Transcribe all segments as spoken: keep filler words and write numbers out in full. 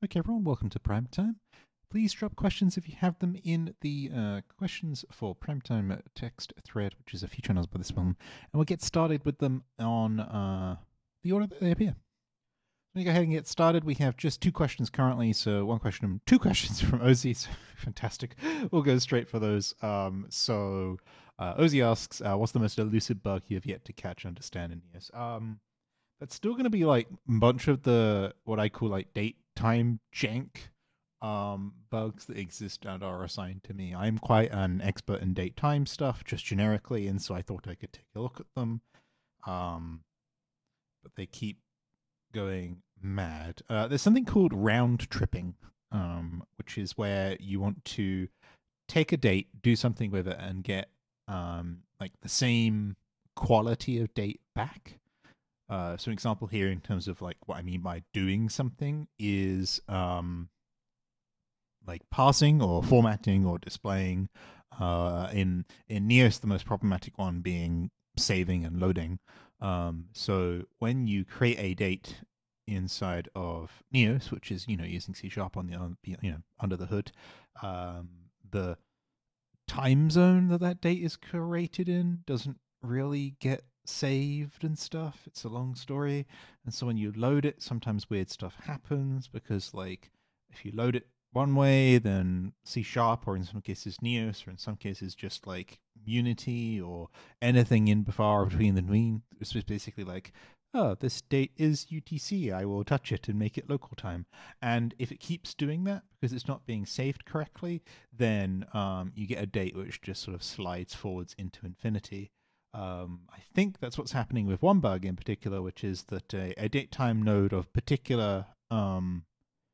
Okay, everyone, welcome to Prime Time. Please drop questions if you have them in the uh, questions for Primetime text thread, which is a few channels by this one, and we'll get started with them on uh, the order that they appear. Let me go ahead and get started. We have just two questions currently, so one question, two questions from Ozzy. So fantastic. We'll go straight for those. Um, so uh, Ozzy asks, uh, "What's the most elusive bug you have yet to catch, understand, and use?" Um, that's still going to be like a bunch of the what I call like date time jank um, bugs that exist and are assigned to me. I'm quite an expert in date time stuff, just generically, and so I thought I could take a look at them. Um, but they keep going mad. Uh, there's something called round tripping, um, which is where you want to take a date, do something with it, and get um, like the same quality of date back. Uh, so, an example here in terms of like what I mean by doing something is um, like parsing or formatting or displaying. Uh, in in Neos, the most problematic one being saving and loading. Um, so when you create a date inside of Neos, which is you know using C Sharp on the you know under the hood, um, the time zone that that date is created in doesn't really get saved and stuff. It's a long story, and so when you load it, sometimes weird stuff happens because like if you load it one way, then C Sharp, or in some cases Neos, or in some cases just like Unity or anything in far between the between. It's basically like, oh, this date is U T C. I will touch it and make it local time. And if it keeps doing that because it's not being saved correctly, then um, you get a date which just sort of slides forwards into infinity. Um, I think that's what's happening with one bug in particular, which is that a, a date time node of particular um,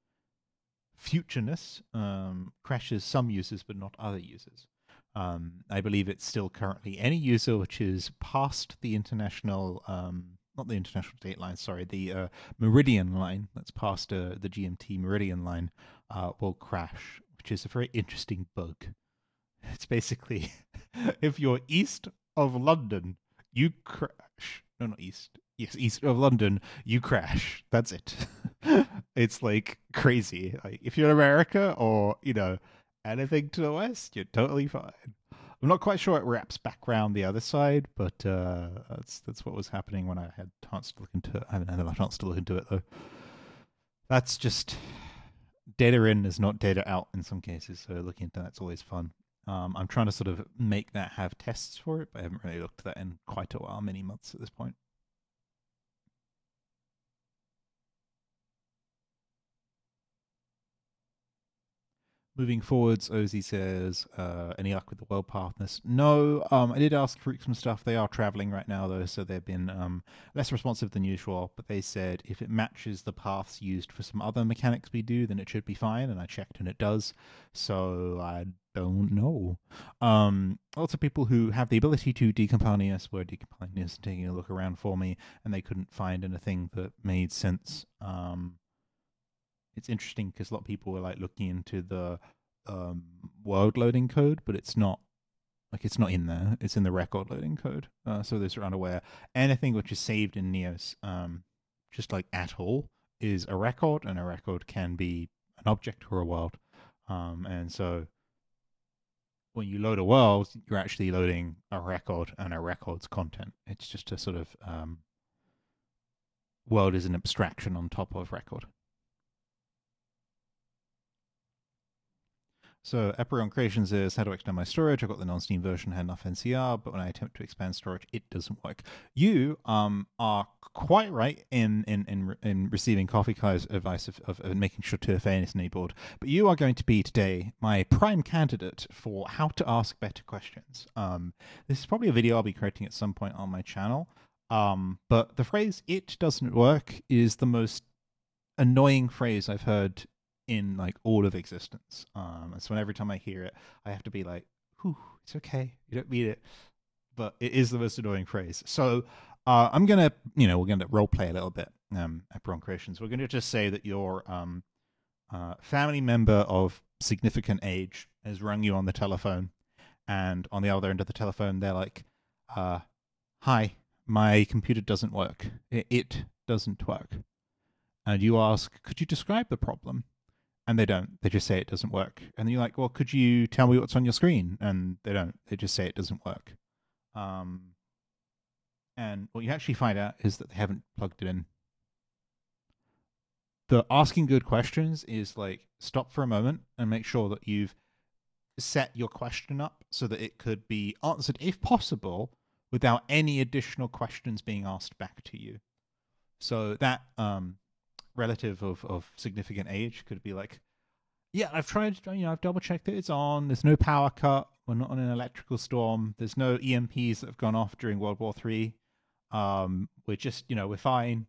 futureness um, crashes some users but not other users. Um, I believe it's still currently any user which is past the international, um, not the international date line, sorry, the uh, meridian line that's past uh, the G M T meridian line uh, will crash, which is a very interesting bug. It's basically if you're east of London, you crash. No, not east. Yes, east of London, you crash. That's it. It's like crazy. Like if you're in America or you know anything to the west, you're totally fine. I'm not quite sure it wraps back around the other side, but uh, that's that's what was happening when I had a chance to look into it. I haven't had a chance to look into it though. That's just data in is not data out in some cases, so looking into that's always fun. Um, I'm trying to sort of make that have tests for it, but I haven't really looked at that in quite a while, many months at this point. Moving forwards, Ozzy says, uh, any luck with the world partners? No, um, I did ask for some stuff. They are traveling right now, though, so they've been um, less responsive than usual. But they said if it matches the paths used for some other mechanics we do, then it should be fine. And I checked, and it does. So I don't know. Um, lots of people who have the ability to decompile Neos were decompiling Neos and taking a look around for me, and they couldn't find anything that made sense. Um, it's interesting because a lot of people were like looking into the um, world loading code, but it's not like it's not in there. It's in the record loading code. Uh, so those are unaware. Anything which is saved in Neos, um, just like at all, is a record, and a record can be an object or a world. Um, and so when you load a world, you're actually loading a record and a record's content. It's just a sort of um, world is an abstraction on top of record. So Epiron Creations is how to extend my storage. I got the non-Steam version, had enough N C R, but when I attempt to expand storage, it doesn't work. You um are quite right in in in, in receiving Coffee Kai's advice of, of, of making sure two F A is enabled. But you are going to be today my prime candidate for how to ask better questions. Um, this is probably a video I'll be creating at some point on my channel. Um, but the phrase "it doesn't work" is the most annoying phrase I've heard in like all of existence. Um, and so every time I hear it, I have to be like, "Whew, it's okay. You don't mean it." But it is the most annoying phrase. So uh, I'm gonna, you know, we're gonna role play a little bit. Um, at Bron Creations, we're gonna just say that your um, uh, family member of significant age has rung you on the telephone, and on the other end of the telephone, they're like, uh, "Hi, my computer doesn't work. It, it doesn't work." And you ask, "Could you describe the problem?" and they don't. They just say it doesn't work. And then you're like, well, could you tell me what's on your screen? And they don't. They just say it doesn't work. Um, and what you actually find out is that they haven't plugged it in. The asking good questions is like, stop for a moment and make sure that you've set your question up so that it could be answered, if possible, without any additional questions being asked back to you. So that um, relative of, of significant age could be like, yeah, I've tried, you know, I've double checked that it's on. There's no power cut. We're not on an electrical storm. There's no E M Ps that have gone off during World War Three. Um, we're just, you know, we're fine.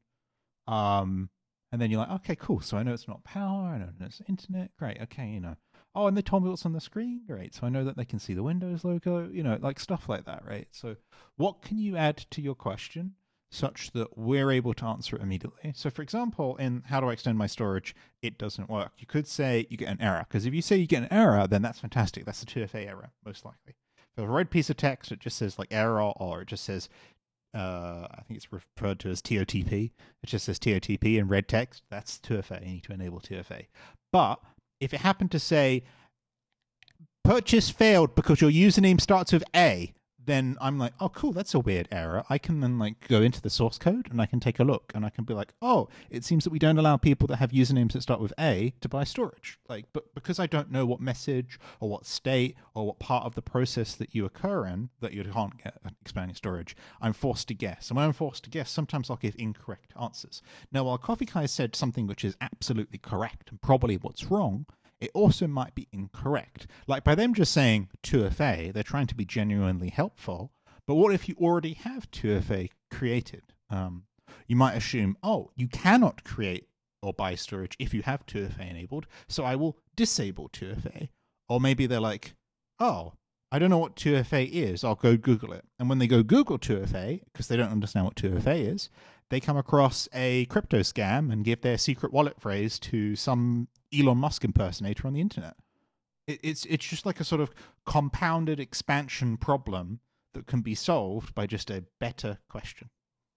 Um, and then you're like, okay, cool. So I know it's not power. I know it's internet. Great. Okay, you know. Oh, and they told me what's on the screen. Great. So I know that they can see the Windows logo, you know, like stuff like that, right? So what can you add to your question such that we're able to answer it immediately? So for example, in how do I extend my storage, it doesn't work. You could say you get an error, because if you say you get an error, then that's fantastic. That's a two F A error, most likely. For a red piece of text, it just says like error, or it just says, uh, I think it's referred to as T O T P. It just says T O T P in red text. That's two F A. You need to enable two F A. But if it happened to say purchase failed because your username starts with A, then I'm like, oh, cool, that's a weird error. I can then like go into the source code and I can take a look and I can be like, oh, it seems that we don't allow people that have usernames that start with A to buy storage. Like, but because I don't know what message or what state or what part of the process that you occur in that you can't get expanding storage, I'm forced to guess. And when I'm forced to guess, sometimes I'll give incorrect answers. Now, while Coffee Kai said something which is absolutely correct and probably what's wrong, it also might be incorrect. Like by them just saying two F A, they're trying to be genuinely helpful. But what if you already have two F A created? Um, you might assume, oh, you cannot create or buy storage if you have two F A enabled, so I will disable two F A. Or maybe they're like, oh, I don't know what two F A is, I'll go Google it. And when they go Google two F A, because they don't understand what two F A is, they come across a crypto scam and give their secret wallet phrase to some Elon Musk impersonator on the internet. It, it's it's just like a sort of compounded expansion problem that can be solved by just a better question.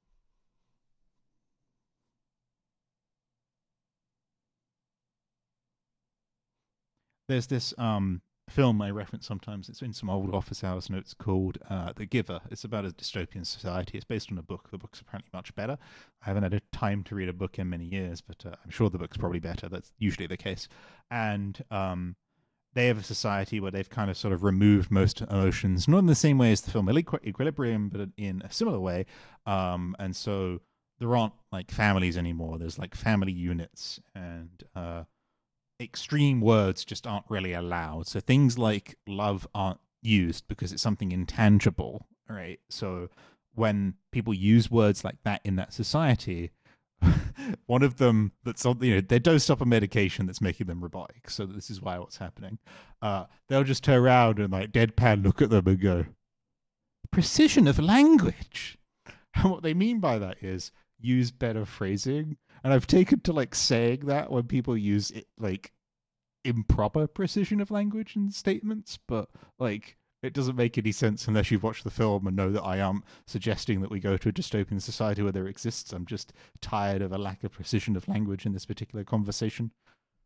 There's this um, film I reference sometimes. It's in some old office hours notes called uh, The Giver. It's about a dystopian society. It's based on a book. The book's apparently much better. I haven't had a time to read a book in many years, but uh, I'm sure the book's probably better. That's usually the case. And um, they have a society where they've kind of sort of removed most emotions, not in the same way as the film Equilibrium, but in a similar way. Um, and so there aren't like families anymore. There's like family units, and uh, extreme words just aren't really allowed. So things like love aren't used because it's something intangible, right? So when people use words like that in that society, one of them that's on, you know, they're dosed up a medication that's making them robotic. So this is why what's happening. Uh, they'll just turn around and like deadpan look at them and go, precision of language. And what they mean by that is use better phrasing. And I've taken to like saying that when people use it like improper precision of language in statements, but like it doesn't make any sense unless you've watched the film and know that I am suggesting that we go to a dystopian society where there exists. I'm just tired of a lack of precision of language in this particular conversation.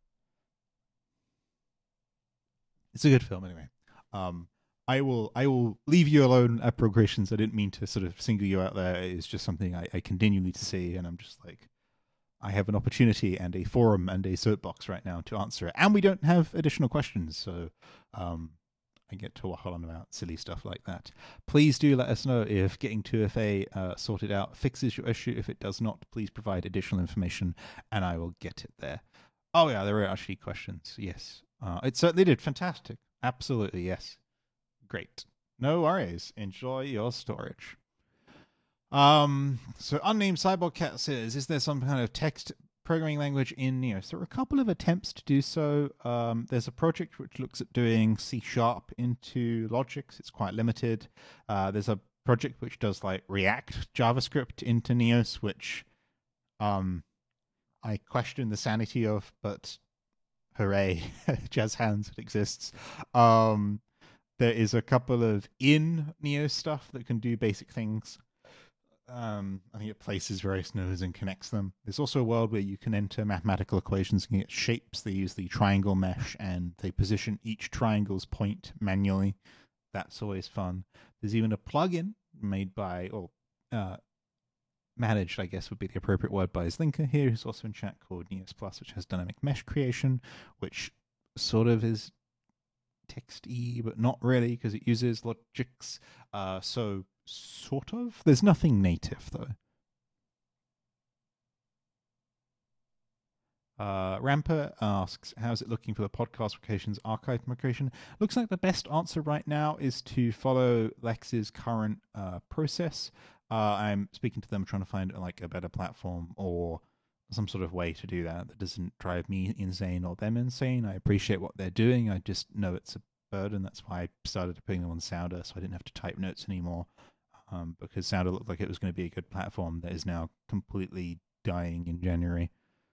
It's a good film anyway. Um, I will I will leave you alone at progressions. I didn't mean to sort of single you out there. It's just something I, I continually to see, and I'm just like, I have an opportunity and a forum and a soapbox right now to answer it. And we don't have additional questions, so um, I get to waffle on about silly stuff like that. Please do let us know if getting two F A uh, sorted out fixes your issue. If it does not, please provide additional information and I will get it there. Oh yeah, there are actually questions. Yes. Uh, it certainly did. Fantastic. Absolutely, yes. Great. No worries. Enjoy your storage. Um, so unnamed Cyborg Cat says, is there some kind of text programming language in Neos? There are a couple of attempts to do so. Um, there's a project which looks at doing C Sharp into Logix. It's quite limited. Uh, there's a project which does like React JavaScript into Neos, which um, I question the sanity of, but hooray, jazz hands, it exists. Um, there is a couple of in Neos stuff that can do basic things. Um, I think it places various nodes and connects them. There's also a world where you can enter mathematical equations and get shapes. They use the triangle mesh and they position each triangle's point manually. That's always fun. There's even a plugin made by, or uh, managed, I guess would be the appropriate word, by Zlinka here, who's also in chat, called Neos Plus, which has dynamic mesh creation, which sort of is text-y, but not really, because it uses logics. Uh, so, sort of. There's nothing native, though. Uh, Ramper asks, how's it looking for the podcast locations archive migration? Looks like the best answer right now is to follow Lex's current uh, process. Uh, I'm speaking to them, trying to find like a better platform or some sort of way to do that that doesn't drive me insane or them insane. I appreciate what they're doing. I just know it's a burden. That's why I started putting them on Sounder, so I didn't have to type notes anymore. Um, because Sounder looked like it was going to be a good platform that is now completely dying in January.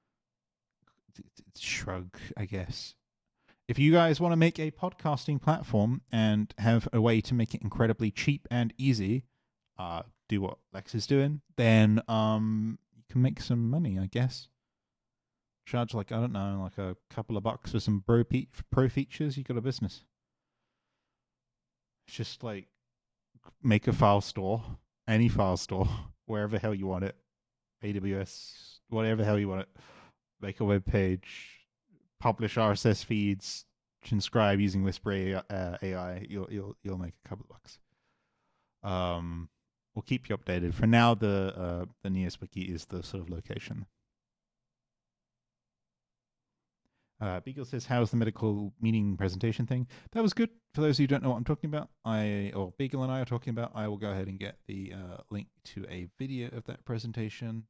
Shrug, I guess. If you guys want to make a podcasting platform and have a way to make it incredibly cheap and easy, uh, do what Lex is doing, then um, you can make some money, I guess. Charge like, I don't know, like a couple of bucks for some pro, pe- pro features, you got a business. It's just like, make a file store, any file store, wherever the hell you want it, A W S, whatever the hell you want it. Make a web page, publish R S S feeds, transcribe using Whisper A I. You'll you'll you'll make a couple of bucks. Um, we'll keep you updated. For now, the uh, the Neos wiki is the sort of location. Uh, Beagle says, "How's the medical meeting presentation thing?" That was good. For those who don't know what I'm talking about, I or Beagle and I are talking about, I will go ahead and get the uh, link to a video of that presentation.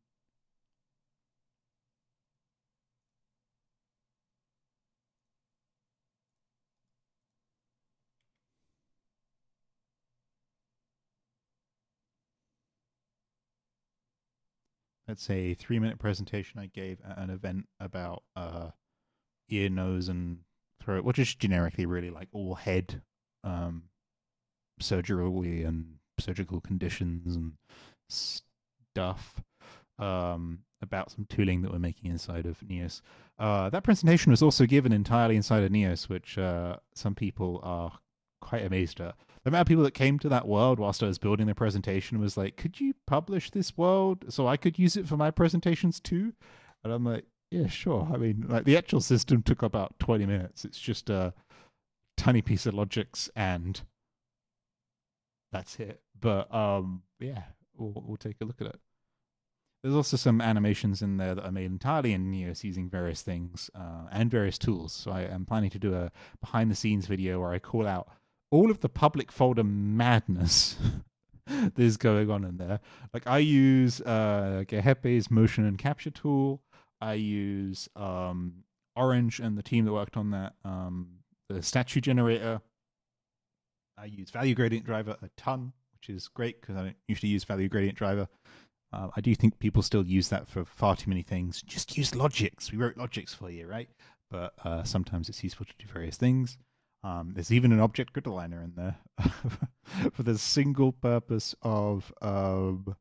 That's a three minute presentation I gave at an event about uh, ear, nose, and throat, which is generically really like all head um, surgery and surgical conditions and stuff. Um, about some tooling that we're making inside of Neos. Uh, that presentation was also given entirely inside of Neos, which uh, some people are quite amazed at. The amount of people that came to that world whilst I was building the presentation was like, could you publish this world so I could use it for my presentations too? And I'm like, yeah, sure. I mean, like the actual system took about twenty minutes. It's just a tiny piece of logics and that's it. But um, yeah, we'll, we'll take a look at it. There's also some animations in there that are made entirely in Neos using various things uh, and various tools. So I am planning to do a behind the scenes video where I call out all of the public folder madness that is going on in there. Like I use uh, Gehepe's motion and capture tool. I use um, Orange and the team that worked on that, um, the statue generator. I use value gradient driver a ton, which is great because I don't usually use value gradient driver. Uh, I do think people still use that for far too many things. Just use logics. We wrote logics for you, right? But uh, sometimes it's useful to do various things. Um, there's even an object grid aligner in there for the single purpose of um,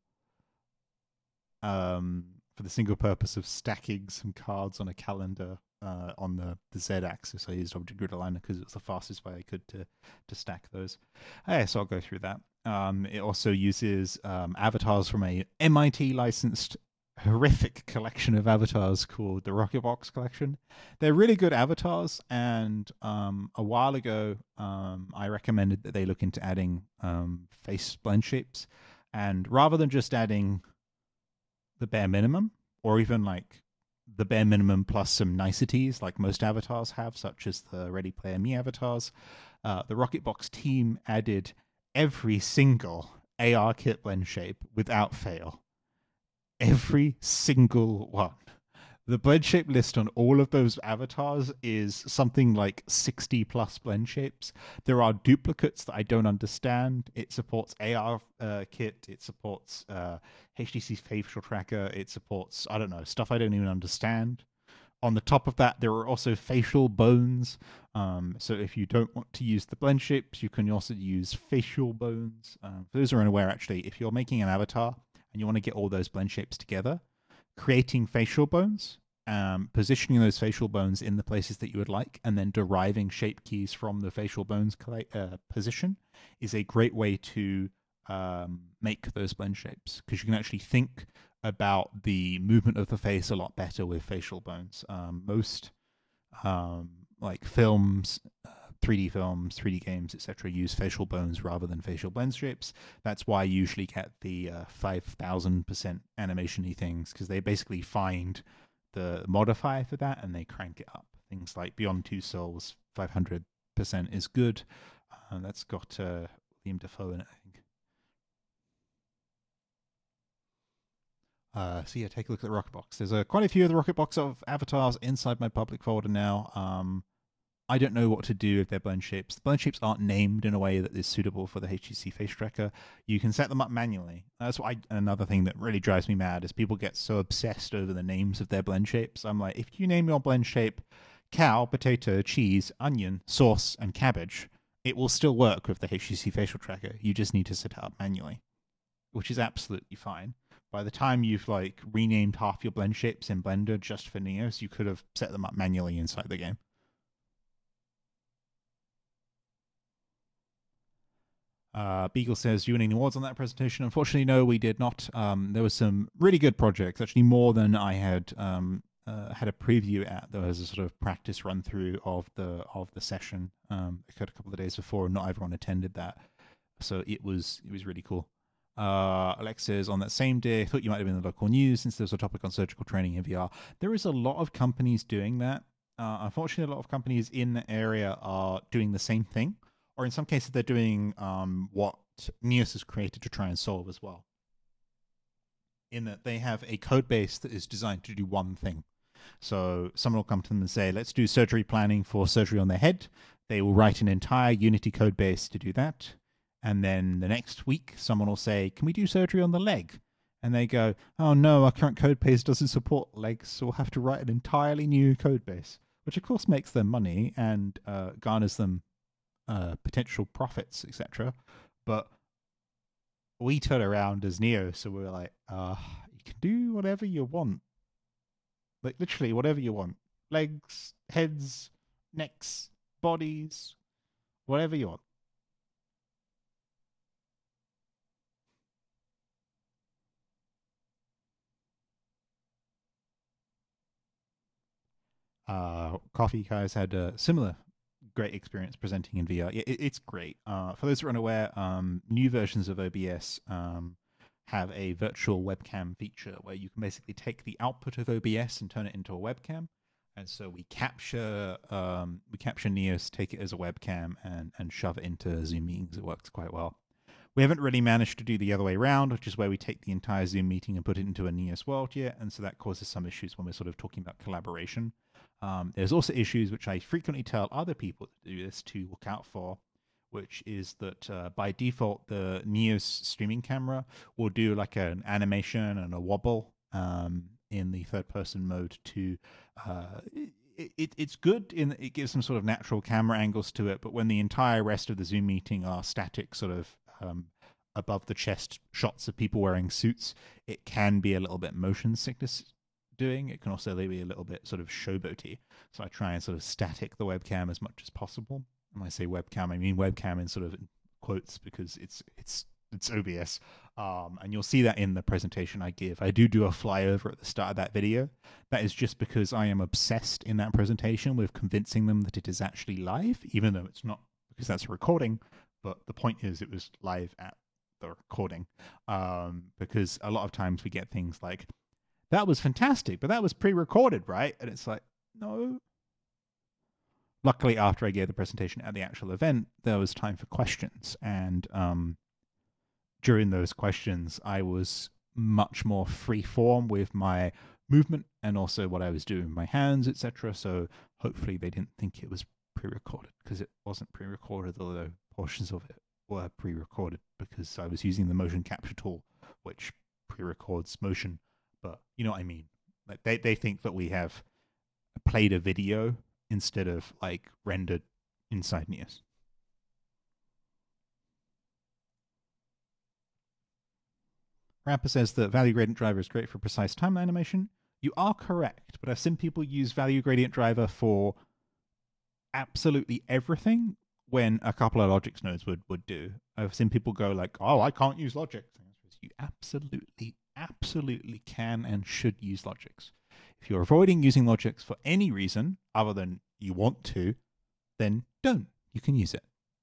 um, for the single purpose of stacking some cards on a calendar uh, on the, the z-axis. I used object grid aligner because it was the fastest way I could to to stack those. Okay, so I'll go through that. Um, it also uses um, avatars from a M I T licensed horrific collection of avatars called the Rocketbox collection. They're really good avatars, and um, a while ago um, I recommended that they look into adding um, face blend shapes, and rather than just adding the bare minimum, or even like the bare minimum plus some niceties like most avatars have, such as the Ready Player Me avatars, uh, the Rocketbox team added every single A R kit blend shape without fail. Every single one. The blend shape list on all of those avatars is something like sixty plus blend shapes. There are duplicates that I don't understand. It supports A R uh, kit. It supports uh, H T C facial tracker. It supports, I don't know, stuff I don't even understand. On the top of that, there are also facial bones. Um, so if you don't want to use the blend shapes, you can also use facial bones. Um, for those who are unaware, actually, if you're making an avatar and you want to get all those blend shapes together, creating facial bones, um, positioning those facial bones in the places that you would like, and then deriving shape keys from the facial bones uh, position is a great way to um, make those blend shapes, because you can actually think about the movement of the face a lot better with facial bones. Um, most um, like films, uh, three D films, three D games, et cetera, use facial bones rather than facial blend shapes. That's why I usually get the uh, five thousand percent animation-y things, because they basically find the modifier for that and they crank it up. Things like Beyond Two Souls, five hundred percent is good. Uh, that's got uh, Liam Dafoe in it, I think. Uh, so yeah, take a look at the Rocketbox. There's uh, quite a few of the Rocketbox of avatars inside my public folder now. Um, I don't know what to do with their blend shapes. The blend shapes aren't named in a way that is suitable for the H T C Face Tracker. You can set them up manually. That's why I, another thing that really drives me mad is people get so obsessed over the names of their blend shapes. I'm like, if you name your blend shape cow, potato, cheese, onion, sauce, and cabbage, it will still work with the H T C Facial Tracker. You just need to set it up manually, which is absolutely fine. By the time you've like renamed half your blend shapes in Blender just for Neos, you could have set them up manually inside the game. Uh, Beagle says, do you win any awards on that presentation? Unfortunately, no, we did not. Um, there was some really good projects, actually more than I had um, uh, had a preview at. There was a sort of practice run through of the of the session. Um, it occurred a couple of days before, and not everyone attended that, so it was it was really cool. Uh, Alex says, on that same day, I thought you might have been in the local news since there was a topic on surgical training in V R. There is a lot of companies doing that. Uh, unfortunately, a lot of companies in the area are doing the same thing, or in some cases, they're doing um, what Neos has created to try and solve as well. In that they have a code base that is designed to do one thing. So someone will come to them and say, let's do surgery planning for surgery on their head. They will write an entire Unity code base to do that. And then the next week, someone will say, can we do surgery on the leg? And they go, oh no, our current code base doesn't support legs, so we'll have to write an entirely new code base, which of course makes them money and uh, garners them uh, potential profits, et cetera. But we turn around as Neo, so we're like, uh, you can do whatever you want. Like literally whatever you want. Legs, heads, necks, bodies, whatever you want. Uh, Coffee guys had a similar great experience presenting in V R. It, it's great. Uh, for those who are unaware, um, new versions of O B S um, have a virtual webcam feature where you can basically take the output of O B S and turn it into a webcam. And so we capture um, we capture Neos, take it as a webcam, and and shove it into Zoom meetings. It works quite well. We haven't really managed to do the other way around, which is where we take the entire Zoom meeting and put it into a Neos world yet, and so that causes some issues when we're sort of talking about collaboration. Um, there's also issues which I frequently tell other people to do this to look out for, which is that uh, by default, the Neos streaming camera will do like an animation and a wobble um, in the third-person mode to... Uh, it, it, it's good in that it gives some sort of natural camera angles to it, but when the entire rest of the Zoom meeting are static sort of um, above the chest shots of people wearing suits, it can be a little bit motion sickness doing. It can also be a little bit sort of showboaty. So I try and sort of static the webcam as much as possible. When I say webcam, I mean webcam in sort of quotes because it's it's it's O B S. Um, and you'll see that in the presentation I give. I do do a flyover at the start of that video. That is just because I am obsessed in that presentation with convincing them that it is actually live, even though it's not, because that's a recording. But the point is it was live at the recording. Um, because a lot of times we get things like, that was fantastic, but that was pre-recorded, right? And it's like, no. Luckily, after I gave the presentation at the actual event, there was time for questions. And um, during those questions, I was much more free form with my movement and also what I was doing with my hands, et cetera. So hopefully they didn't think it was pre-recorded, because it wasn't pre-recorded, although portions of it were pre-recorded because I was using the motion capture tool, which pre-records motion. But you know what I mean? Like they, they think that we have played a video instead of like rendered inside Neos. Rapper says that value gradient driver is great for precise time animation. You are correct, but I've seen people use value gradient driver for absolutely everything when a couple of Logix nodes would, would do. I've seen people go like, oh, I can't use Logix. You absolutely, absolutely can and should use Logix. If you're avoiding using Logix for any reason other than you want to, then don't. You can use it.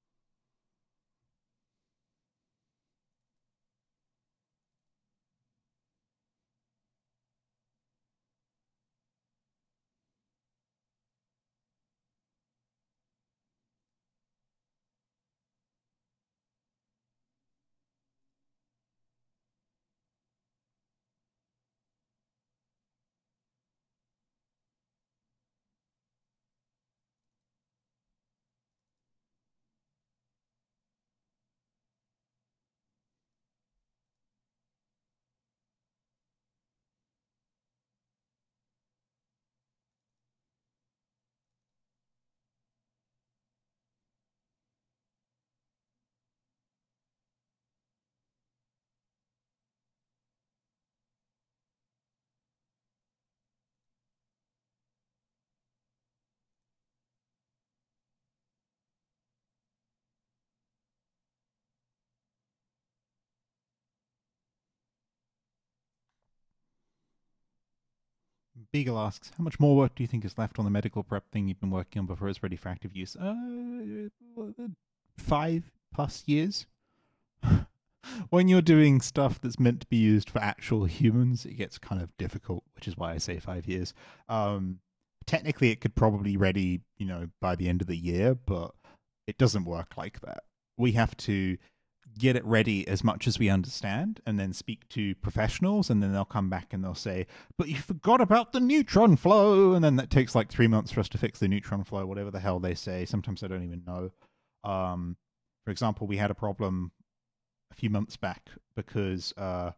Beagle asks, how much more work do you think is left on the medical prep thing you've been working on before it's ready for active use? Uh, five plus years. When you're doing stuff that's meant to be used for actual humans, it gets kind of difficult, which is why I say five years. Um, technically, it could probably be ready, you know, by the end of the year, but it doesn't work like that. We have to get it ready as much as we understand and then speak to professionals, and then they'll come back and they'll say, but you forgot about the neutron flow, and then that takes like three months for us to fix the neutron flow, whatever the hell they say. Sometimes I don't even know. Um, for example, we had a problem a few months back because uh,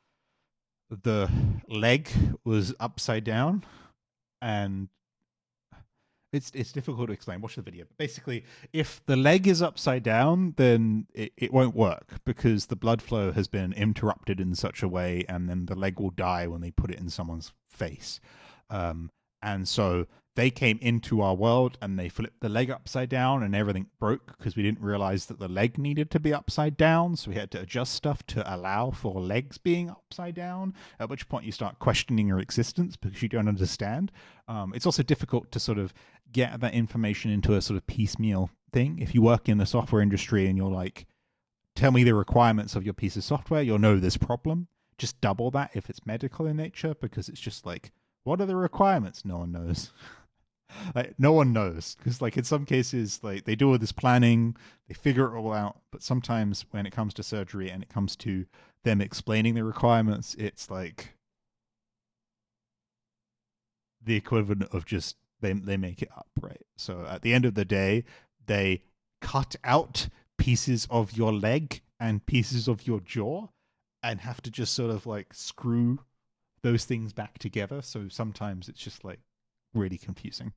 the leg was upside down, and It's it's difficult to explain. Watch the video. But basically, if the leg is upside down, then it, it won't work because the blood flow has been interrupted in such a way, and then the leg will die when they put it in someone's face. Um, and so they came into our world and they flipped the leg upside down, and everything broke because we didn't realize that the leg needed to be upside down. So we had to adjust stuff to allow for legs being upside down, at which point you start questioning your existence because you don't understand. Um, it's also difficult to sort of get that information into a sort of piecemeal thing. If you work in the software industry and you're like, tell me the requirements of your piece of software, you'll know this problem. Just double that if it's medical in nature, because it's just like, what are the requirements? No one knows. Like, no one knows, because like in some cases, like they do all this planning, they figure it all out, but sometimes when it comes to surgery and it comes to them explaining the requirements, it's like the equivalent of just they they make it up, right? So at the end of the day, they cut out pieces of your leg and pieces of your jaw and have to just sort of like screw those things back together. So sometimes it's just like really confusing.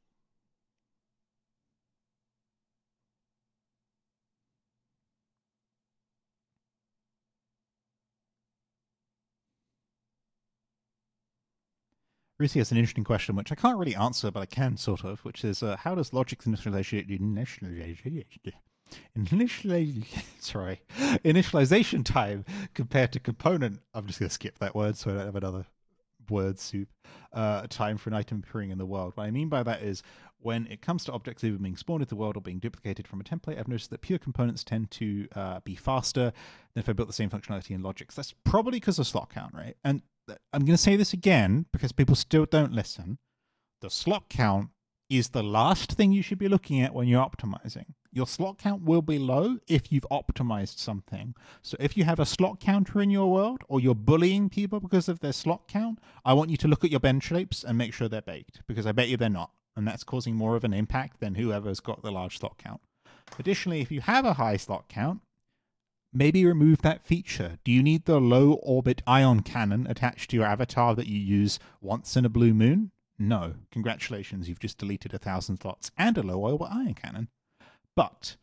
Rusi has an interesting question, which I can't really answer, but I can sort of, which is, uh, how does Logic's initialization, initialization, sorry, initialization time compare to component? I'm just going to skip that word so I don't have another word soup. Uh, time for an item appearing in the world. What I mean by that is, when it comes to objects either being spawned into the world or being duplicated from a template, I've noticed that pure components tend to uh, be faster than if I built the same functionality in Logix. That's probably because of slot count, right? And I'm going to say this again because people still don't listen. The slot count is the last thing you should be looking at when you're optimizing. Your slot count will be low if you've optimized something. So if you have a slot counter in your world, or you're bullying people because of their slot count, I want you to look at your bench shapes and make sure they're baked, because I bet you they're not. And that's causing more of an impact than whoever's got the large slot count. Additionally, if you have a high slot count, maybe remove that feature. Do you need the low orbit ion cannon attached to your avatar that you use once in a blue moon? No. Congratulations, you've just deleted a thousand slots and a low orbit ion cannon. But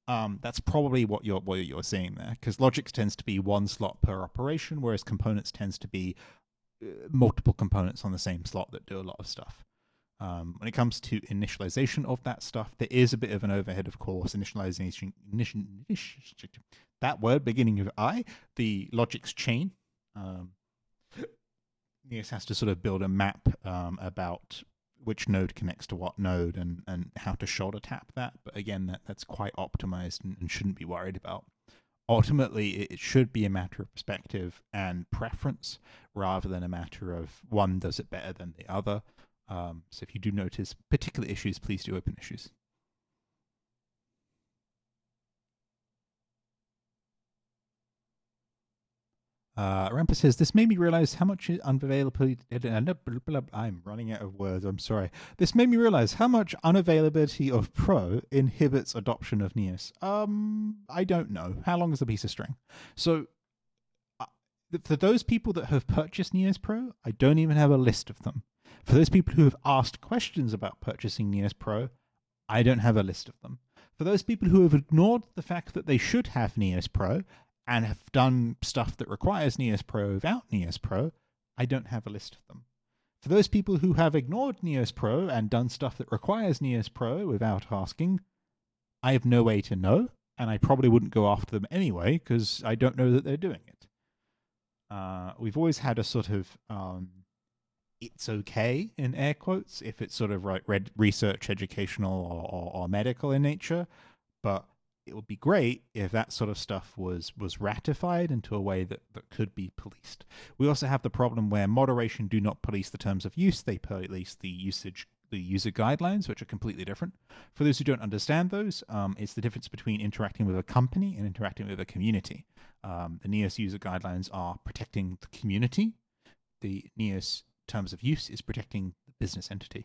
Um, that's probably what you're what you're seeing there, because Logix tends to be one slot per operation, whereas components tends to be uh, multiple components on the same slot that do a lot of stuff. Um, when it comes to initialization of that stuff, there is a bit of an overhead, of course. Initialization, initial, that word beginning with I, the Logix chain. Um, Neos has to sort of build a map um, about which node connects to what node and, and how to shoulder tap that. But again, that, that's quite optimized and, and shouldn't be worried about. Ultimately, it, it should be a matter of perspective and preference rather than a matter of one does it better than the other. Um, so if you do notice particular issues, please do open issues. Uh, Rampa says, this made me realize how much unavailability. I'm running out of words. I'm sorry. This made me realize how much unavailability of Pro inhibits adoption of Neos. Um, I don't know. How long is a piece of string? So, uh, for those people that have purchased Neos Pro, I don't even have a list of them. For those people who have asked questions about purchasing Neos Pro, I don't have a list of them. For those people who have ignored the fact that they should have Neos Pro and have done stuff that requires Neos Pro without Neos Pro, I don't have a list of them. For those people who have ignored Neos Pro and done stuff that requires Neos Pro without asking, I have no way to know, and I probably wouldn't go after them anyway because I don't know that they're doing it. Uh, we've always had a sort of um, it's okay, in air quotes, if it's sort of like read research, educational, or, or, or medical in nature, but it would be great if that sort of stuff was was ratified into a way that, that could be policed. We also have the problem where moderation do not police the terms of use, they police the usage, the user guidelines, which are completely different. For those who don't understand those, um, it's the difference between interacting with a company and interacting with a community. Um, the Neos user guidelines are protecting the community. The Neos terms of use is protecting the business entity.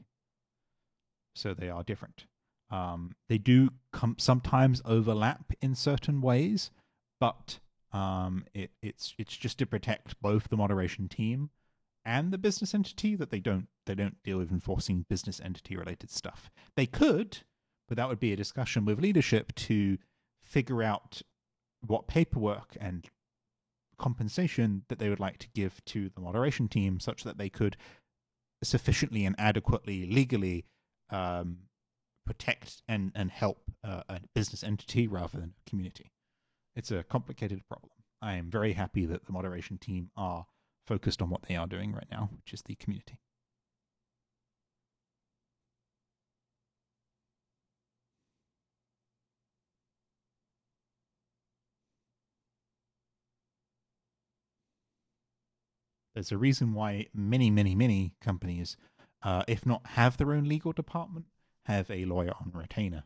So they are different. Um, they do com- sometimes overlap in certain ways, but um, it, it's it's just to protect both the moderation team and the business entity that they don't they don't deal with enforcing business entity related stuff. They could, but that would be a discussion with leadership to figure out what paperwork and compensation that they would like to give to the moderation team such that they could sufficiently and adequately legally um, protect and, and help uh, a business entity rather than a community. It's a complicated problem. I am very happy that the moderation team are focused on what they are doing right now, which is the community. There's a reason why many, many, many companies, uh, if not have their own legal department, have a lawyer on retainer.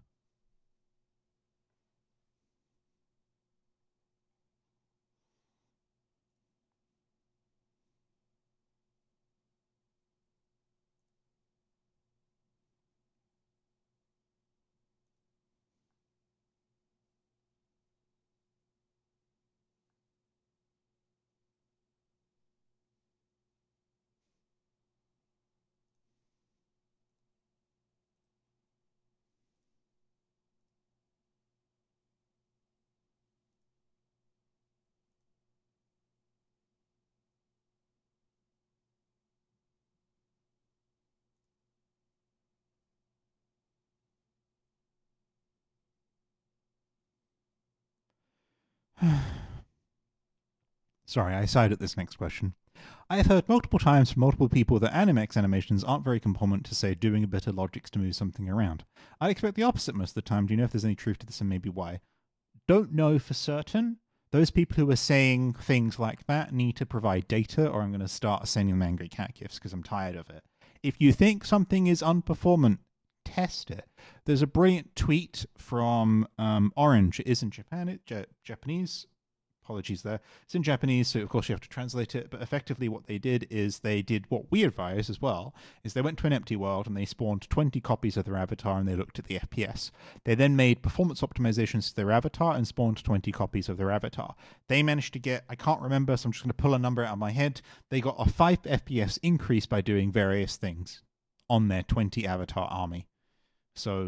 Sorry, I sighed at this next question. I have heard multiple times from multiple people that Animex animations aren't very component to, say, doing a bit of Logix to move something around. I expect the opposite most of the time. Do you know if there's any truth to this and maybe why? Don't know for certain. Those people who are saying things like that need to provide data, or I'm going to start sending them angry cat gifs because I'm tired of it. If you think something is unperformant, test it. There's a brilliant tweet from um, Orange. It is in Japan, it, J- Japanese. Apologies there. It's in Japanese, so of course you have to translate it. But effectively what they did is they did what we advise as well, is they went to an empty world and they spawned twenty copies of their avatar and they looked at the F P S. They then made performance optimizations to their avatar and spawned twenty copies of their avatar. They managed to get, I can't remember, so I'm just going to pull a number out of my head. They got a five F P S increase by doing various things on their twenty avatar army. So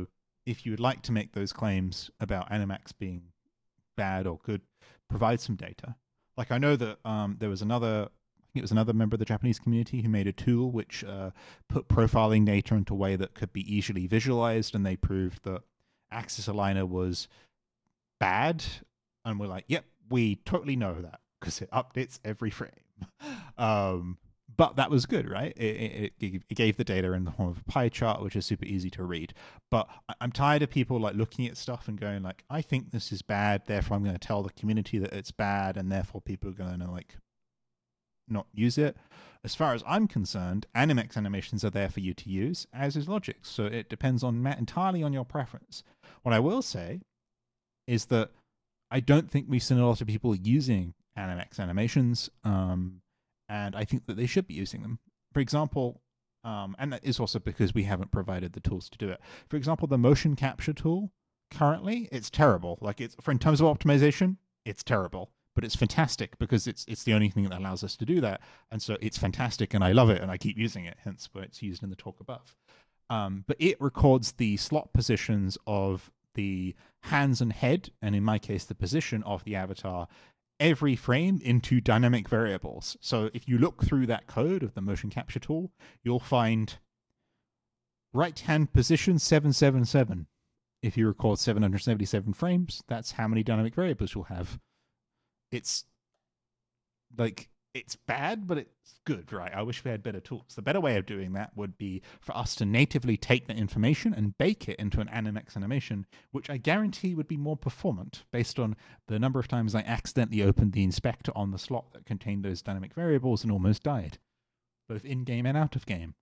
if you would like to make those claims about Animax being bad or good, provide some data. Like I know that um, there was another, I think it was another member of the Japanese community who made a tool which uh, put profiling data into a way that could be easily visualized, and they proved that Axis Aligner was bad. And we're like, yep, we totally know that because it updates every frame. um, but that was good, right? It, it, it gave the data in the form of a pie chart, which is super easy to read. But I'm tired of people like looking at stuff and going like, I think this is bad, therefore I'm going to tell the community that it's bad, and therefore people are going to like not use it. As far as I'm concerned, Animex animations are there for you to use, as is Logix. So it depends on entirely on your preference. What I will say is that I don't think we've seen a lot of people using Animex animations, um, and I think that they should be using them. For example, um, and that is also because we haven't provided the tools to do it. For example, the motion capture tool, currently, it's terrible. Like it's for in terms of optimization, it's terrible. But it's fantastic because it's it's the only thing that allows us to do that. And so it's fantastic and I love it and I keep using it, hence why it's used in the talk above. Um, but it records the slot positions of the hands and head, and in my case, the position of the avatar, every frame into dynamic variables. So if you look through that code of the motion capture tool, you'll find right hand position seven seven seven. If you record seven hundred seventy-seven frames, that's how many dynamic variables you'll have. It's like, it's bad, but it's good, right? I wish we had better tools. The better way of doing that would be for us to natively take the information and bake it into an Animex animation, which I guarantee would be more performant based on the number of times I accidentally opened the inspector on the slot that contained those dynamic variables and almost died, both in-game and out of game.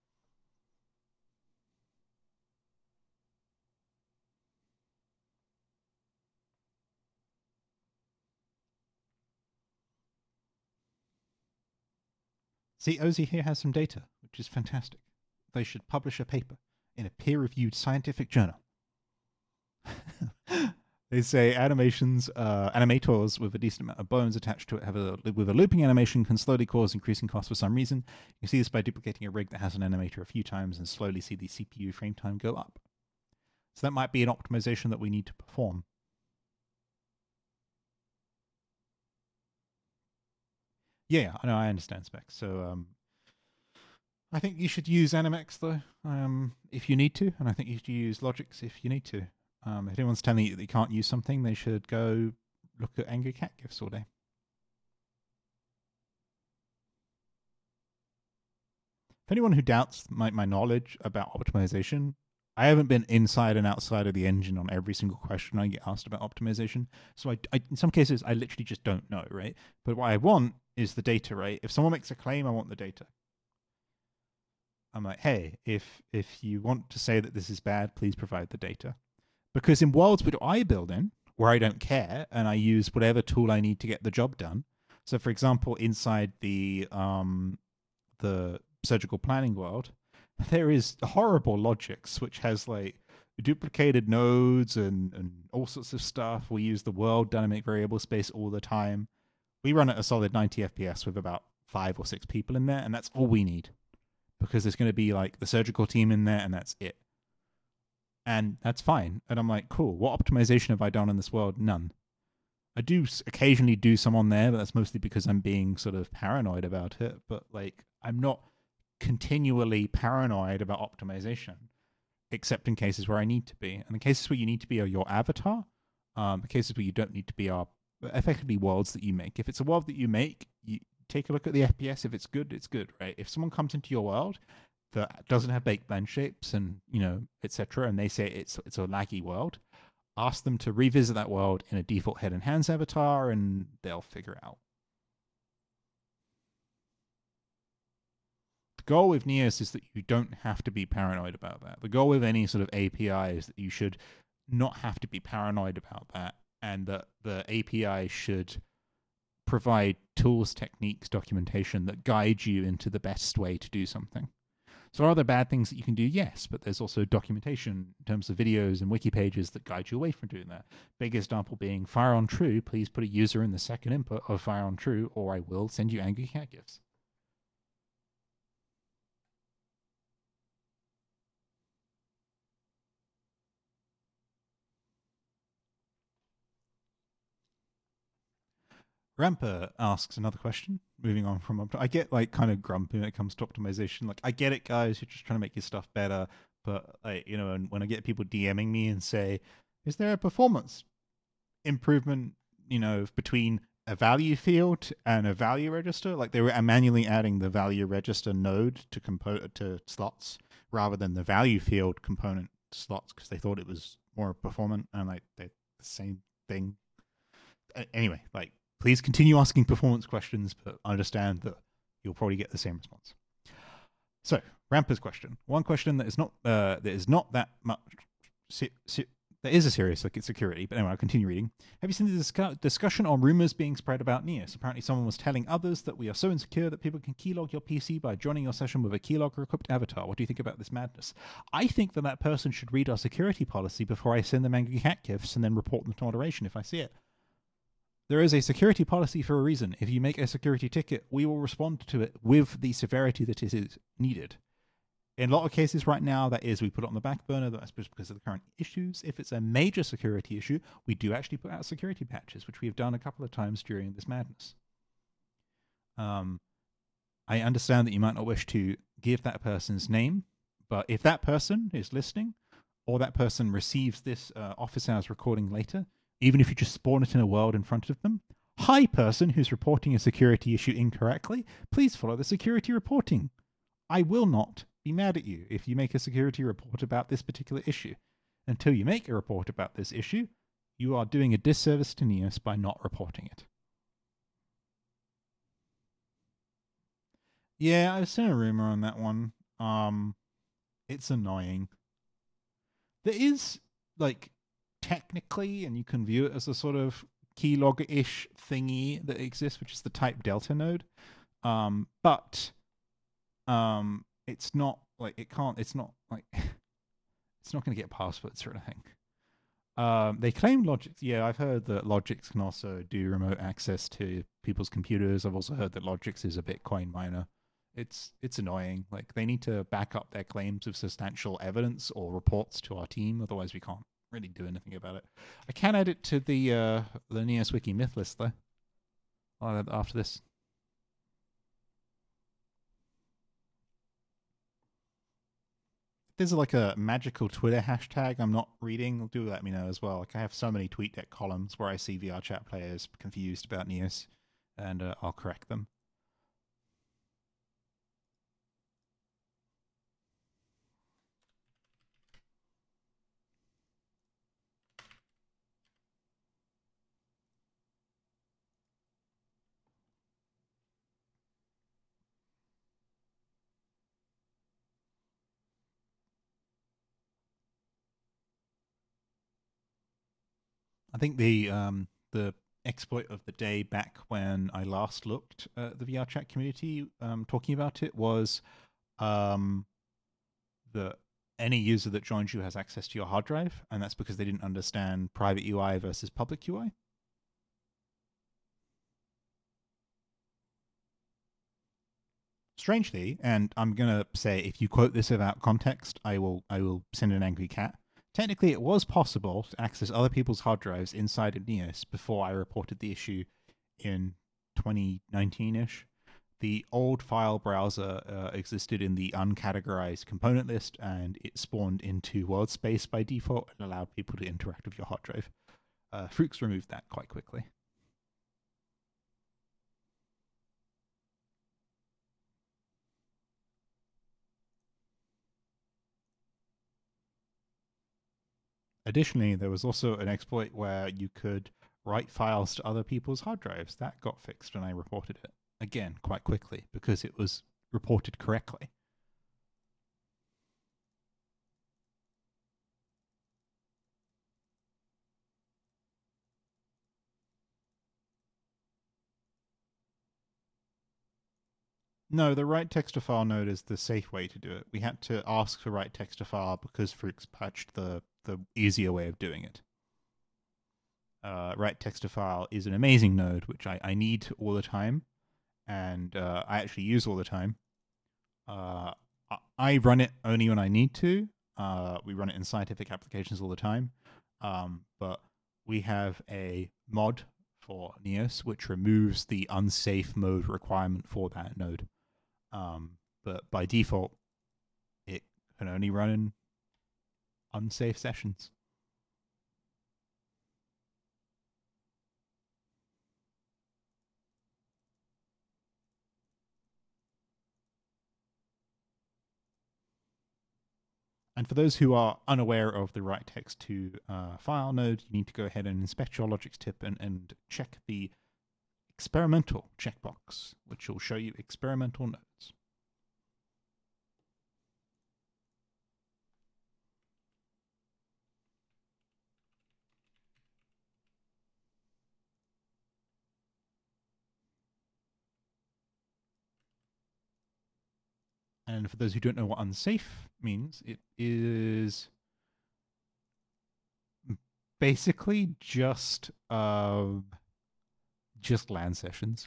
See, Ozzy here has some data, which is fantastic. They should publish a paper in a peer-reviewed scientific journal. They say animations, uh, animators with a decent amount of bones attached to it have a, with a looping animation can slowly cause increasing costs for some reason. You can see this by duplicating a rig that has an animator a few times and slowly see the C P U frame time go up. So that might be an optimization that we need to perform. Yeah, I know, I understand specs. So um, I think you should use Animex though, um, if you need to, and I think you should use Logix if you need to. Um, if anyone's telling you that they can't use something, they should go look at Angry Cat GIFs all day. For anyone who doubts my, my knowledge about optimization, I haven't been inside and outside of the engine on every single question I get asked about optimization. So I, I, in some cases, I literally just don't know, right? But what I want is the data, right? If someone makes a claim, I want the data. I'm like, hey, if if you want to say that this is bad, please provide the data. Because in worlds which I build in, where I don't care, and I use whatever tool I need to get the job done. So, for example, inside the um, the surgical planning world, there is horrible Logix, which has like duplicated nodes and, and all sorts of stuff. We use the world dynamic variable space all the time. We run at a solid ninety F P S with about five or six people in there, and that's all we need. Because there's going to be like the surgical team in there, and that's it. And that's fine. And I'm like, cool, what optimization have I done in this world? None. I do occasionally do some on there, but that's mostly because I'm being sort of paranoid about it. But like, I'm not continually paranoid about optimization, except in cases where I need to be. And the cases where you need to be are your avatar. Um, the cases where you don't need to be are effectively worlds that you make. If it's a world that you make, you take a look at the F P S. If it's good, it's good, right? If someone comes into your world that doesn't have baked blend shapes and, you know, et cetera, and they say it's it's a laggy world, ask them to revisit that world in a default head and hands avatar, and they'll figure it out. The goal with Neos is that you don't have to be paranoid about that. The goal with any sort of A P I is that you should not have to be paranoid about that, and that the A P I should provide tools, techniques, documentation that guide you into the best way to do something. So are there bad things that you can do? Yes, but there's also documentation in terms of videos and wiki pages that guide you away from doing that. Big example being fire on true. Please put a user in the second input of fire on true, or I will send you angry cat gifs. Ramper asks another question. Moving on from, I get like kind of grumpy when it comes to optimization. Like, I get it, guys. You're just trying to make your stuff better. But like, you know, and when I get people DMing me and say, "Is there a performance improvement?" You know, between a value field and a value register, like they were manually adding the value register node to compo- to slots rather than the value field component slots because they thought it was more performant, and like they the same thing. Anyway, like please continue asking performance questions, but understand that you'll probably get the same response. So, Ramper's question. One question that is not uh, that is not that much. Si- si- there is a serious look at security, but anyway, I'll continue reading. Have you seen the discu- discussion on rumors being spread about Neos? Apparently, someone was telling others that we are so insecure that people can keylog your P C by joining your session with a keylogger-equipped avatar. What do you think about this madness? I think that that person should read our security policy before I send them angry cat gifs and then report them to moderation if I see it. There is a security policy for a reason. If you make a security ticket, we will respond to it with the severity that it is needed. In a lot of cases right now, that is, we put it on the back burner. That's because of the current issues. If it's a major security issue, we do actually put out security patches, which we have done a couple of times during this madness. Um, I understand that you might not wish to give that person's name, but if that person is listening, or that person receives this uh, office hours recording later, even if you just spawn it in a world in front of them, hi person who's reporting a security issue incorrectly, please follow the security reporting. I will not be mad at you if you make a security report about this particular issue. Until you make a report about this issue, you are doing a disservice to Neos by not reporting it. Yeah, I've seen a rumor on that one. Um, it's annoying. There is, like, technically, and you can view it as a sort of keylogger-ish thingy that exists, which is the type delta node. Um, but um, it's not like it can't. It's not like it's not going to get passwords or anything. Um, they claim Logix. Yeah, I've heard that Logix can also do remote access to people's computers. I've also heard that Logix is a Bitcoin miner. It's it's annoying. Like they need to back up their claims with substantial evidence or reports to our team. Otherwise, we can't really do anything about it. I can add it to the uh, the Neos Wiki myth list though. I'll add it after this. There's like a magical Twitter hashtag I'm not reading, do let me know as well. Like I have so many TweetDeck columns where I see V R chat players confused about Neos, and uh, I'll correct them. I think the um, the exploit of the day back when I last looked at the V R chat community um, talking about it was um, that any user that joins you has access to your hard drive, and that's because they didn't understand private U I versus public U I. Strangely, and I'm gonna say if you quote this without context, I will I will send an angry cat. Technically, it was possible to access other people's hard drives inside of Neos before I reported the issue in twenty nineteen-ish. The old file browser uh, existed in the uncategorized component list, and it spawned into world space by default and allowed people to interact with your hard drive. Uh, Fruix removed that quite quickly. Additionally, there was also an exploit where you could write files to other people's hard drives. That got fixed when I reported it. Again, quite quickly, because it was reported correctly. No, the write text to file node is the safe way to do it. We had to ask for write text to file because Fruix patched the, the easier way of doing it. Uh, write text to file is an amazing node, which I, I need all the time, and uh, I actually use all the time. Uh, I run it only when I need to. Uh, we run it in scientific applications all the time. Um, but we have a mod for Neos, which removes the unsafe mode requirement for that node. Um, but by default, it can only run in unsafe sessions. And for those who are unaware of the write text to uh, file node, you need to go ahead and inspect your Logix tip and, and check the experimental checkbox, which will show you experimental nodes. And for those who don't know what unsafe means, it is basically just uh, just LAN sessions.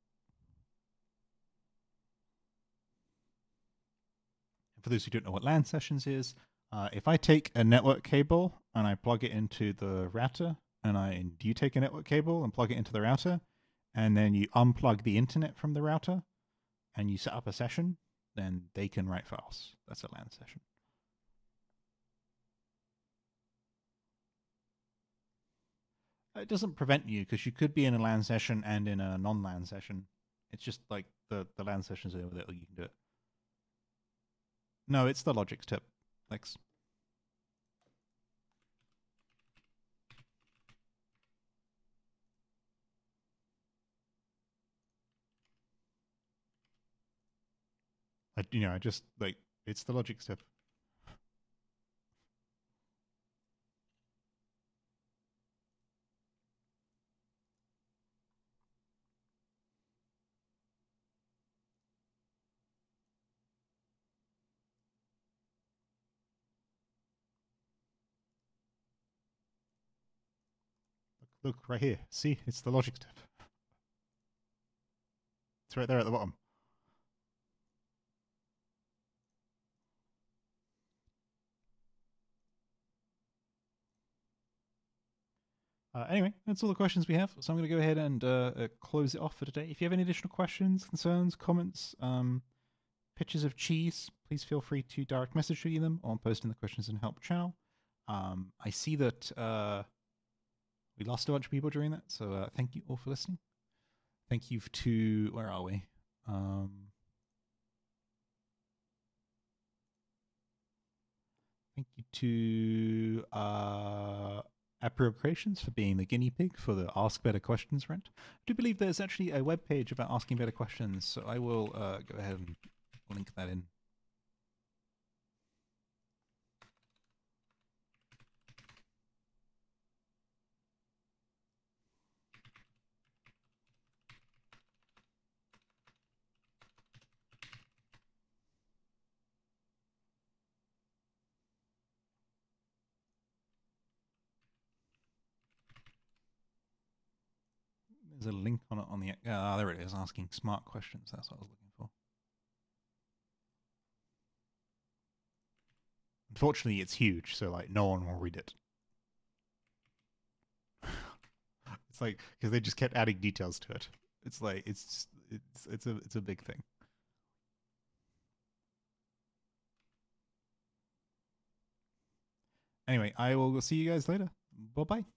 For those who don't know what LAN sessions is, uh, if I take a network cable and I plug it into the router, and I and you take a network cable and plug it into the router, and then you unplug the internet from the router, and you set up a session, then they can write files. That's a LAN session. It doesn't prevent you, because you could be in a LAN session and in a non-LAN session. It's just like the, the LAN sessions over there, you can do it. No, it's the Logix tip. Thanks. I, you know, I just, like, it's the Logix tip. Look, look right here. See, it's the Logix tip. It's right there at the bottom. Uh, anyway, that's all the questions we have. So I'm going to go ahead and uh, uh, close it off for today. If you have any additional questions, concerns, comments, um, pictures of cheese, please feel free to direct message me them or post in the questions and help channel. Um, I see that uh, we lost a bunch of people during that, so uh, thank you all for listening. Thank you to, where are we? Um, thank you to uh, Aprio Creations for being the guinea pig for the Ask Better Questions rant. I do believe there's actually a web page about asking better questions, so I will uh, go ahead and link that in. There's a link on it on the. Ah, uh, there it is. Asking smart questions. That's what I was looking for. Unfortunately, it's huge, so like no one will read it. It's like because they just kept adding details to it. It's like it's just, it's it's a it's a big thing. Anyway, I will see you guys later. Bye bye.